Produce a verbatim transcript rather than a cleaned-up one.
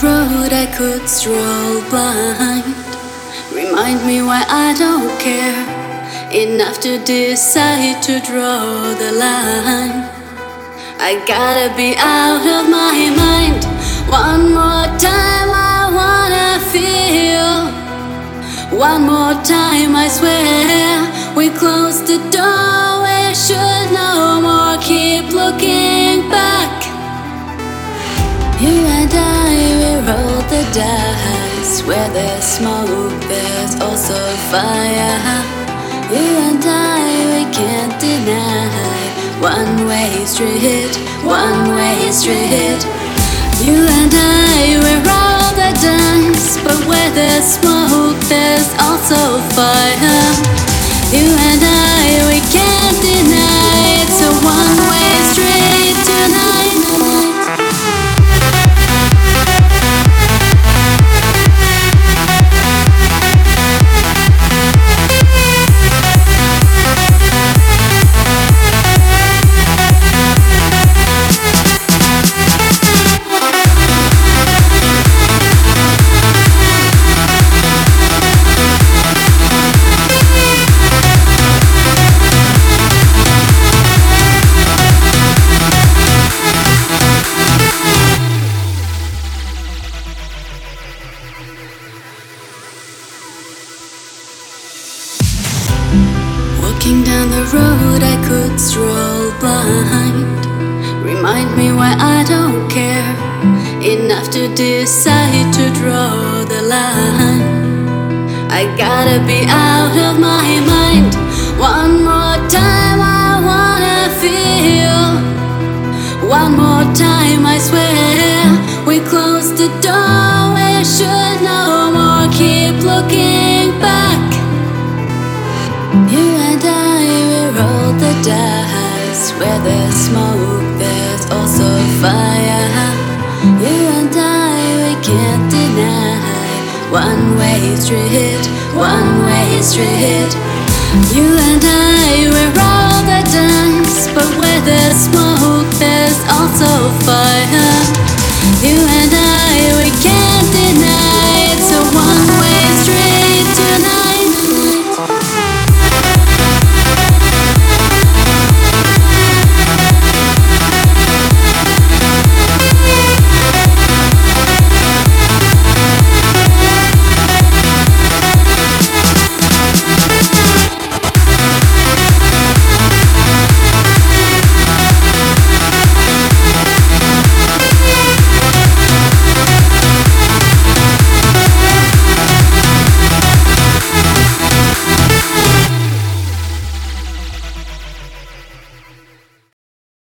road I could stroll blind. Remind me why I don't care enough to decide to draw the line. I gotta be out of my mind. One more time I wanna feel. One more time I swear. We close the door, we should no more keep looking back. You and I, we roll the dice. Where there's smoke, there's also fire. You and I, we can't deny. One way street, one way street. You and I, we roll the dice. But where there's smoke, there's also fire. You and I, we can't deny. It's a one way street tonight. Walking down the road I could stroll blind. Remind me why I don't care enough to decide to draw the line. I gotta be out of my mind. One more time I wanna feel. One more time I swear. We close the door, we should no more keep looking back. You and I, we roll the dice. Where there's smoke, there's also fire. You and I, we can't deny. One way street, one way street. You and I.